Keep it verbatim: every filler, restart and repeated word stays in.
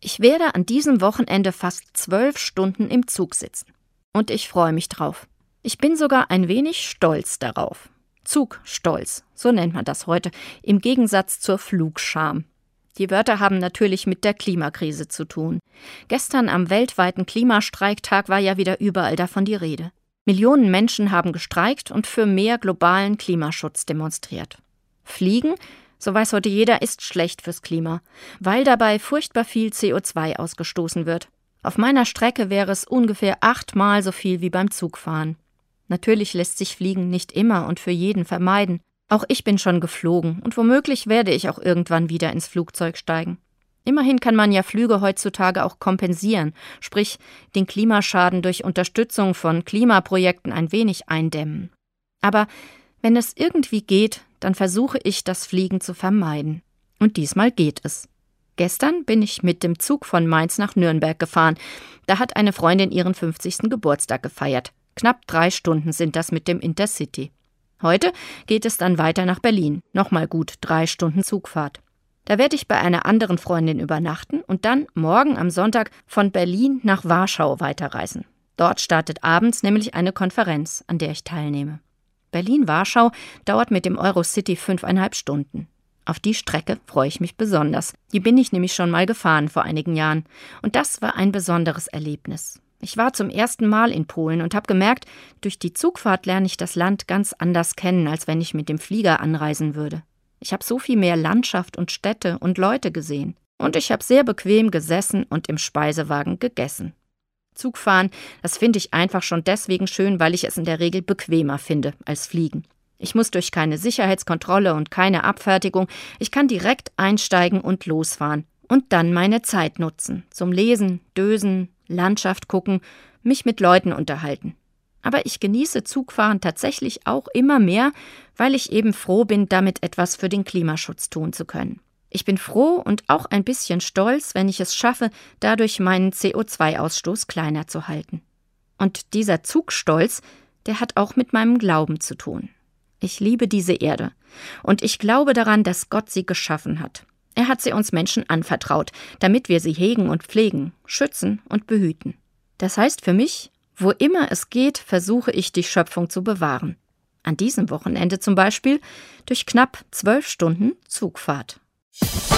Ich werde an diesem Wochenende fast zwölf Stunden im Zug sitzen. Und ich freue mich drauf. Ich bin sogar ein wenig stolz darauf. Zugstolz, so nennt man das heute, im Gegensatz zur Flugscham. Die Wörter haben natürlich mit der Klimakrise zu tun. Gestern am weltweiten Klimastreiktag war ja wieder überall davon die Rede. Millionen Menschen haben gestreikt und für mehr globalen Klimaschutz demonstriert. Fliegen, so weiß heute jeder, ist schlecht fürs Klima, weil dabei furchtbar viel C O zwei ausgestoßen wird. Auf meiner Strecke wäre es ungefähr achtmal so viel wie beim Zugfahren. Natürlich lässt sich Fliegen nicht immer und für jeden vermeiden. Auch ich bin schon geflogen und womöglich werde ich auch irgendwann wieder ins Flugzeug steigen. Immerhin kann man ja Flüge heutzutage auch kompensieren, sprich den Klimaschaden durch Unterstützung von Klimaprojekten ein wenig eindämmen. Aber wenn es irgendwie geht, dann versuche ich, das Fliegen zu vermeiden. Und diesmal geht es. Gestern bin ich mit dem Zug von Mainz nach Nürnberg gefahren. Da hat eine Freundin ihren fünfzigsten Geburtstag gefeiert. Knapp drei Stunden sind das mit dem Intercity. Heute geht es dann weiter nach Berlin. Nochmal gut drei Stunden Zugfahrt. Da werde ich bei einer anderen Freundin übernachten und dann morgen am Sonntag von Berlin nach Warschau weiterreisen. Dort startet abends nämlich eine Konferenz, an der ich teilnehme. Berlin-Warschau dauert mit dem Eurocity fünfeinhalb Stunden. Auf die Strecke freue ich mich besonders. Die bin ich nämlich schon mal gefahren vor einigen Jahren. Und das war ein besonderes Erlebnis. Ich war zum ersten Mal in Polen und habe gemerkt, durch die Zugfahrt lerne ich das Land ganz anders kennen, als wenn ich mit dem Flieger anreisen würde. Ich habe so viel mehr Landschaft und Städte und Leute gesehen. Und ich habe sehr bequem gesessen und im Speisewagen gegessen. Zugfahren, das finde ich einfach schon deswegen schön, weil ich es in der Regel bequemer finde als Fliegen. Ich muss durch keine Sicherheitskontrolle und keine Abfertigung. Ich kann direkt einsteigen und losfahren. Und dann meine Zeit nutzen. Zum Lesen, Dösen, Landschaft gucken, mich mit Leuten unterhalten. Aber ich genieße Zugfahren tatsächlich auch immer mehr, weil ich eben froh bin, damit etwas für den Klimaschutz tun zu können. Ich bin froh und auch ein bisschen stolz, wenn ich es schaffe, dadurch meinen C O zwei Ausstoß kleiner zu halten. Und dieser Zugstolz, der hat auch mit meinem Glauben zu tun. Ich liebe diese Erde und ich glaube daran, dass Gott sie geschaffen hat. Er hat sie uns Menschen anvertraut, damit wir sie hegen und pflegen, schützen und behüten. Das heißt für mich, wo immer es geht, versuche ich, die Schöpfung zu bewahren. An diesem Wochenende zum Beispiel durch knapp zwölf Stunden Zugfahrt.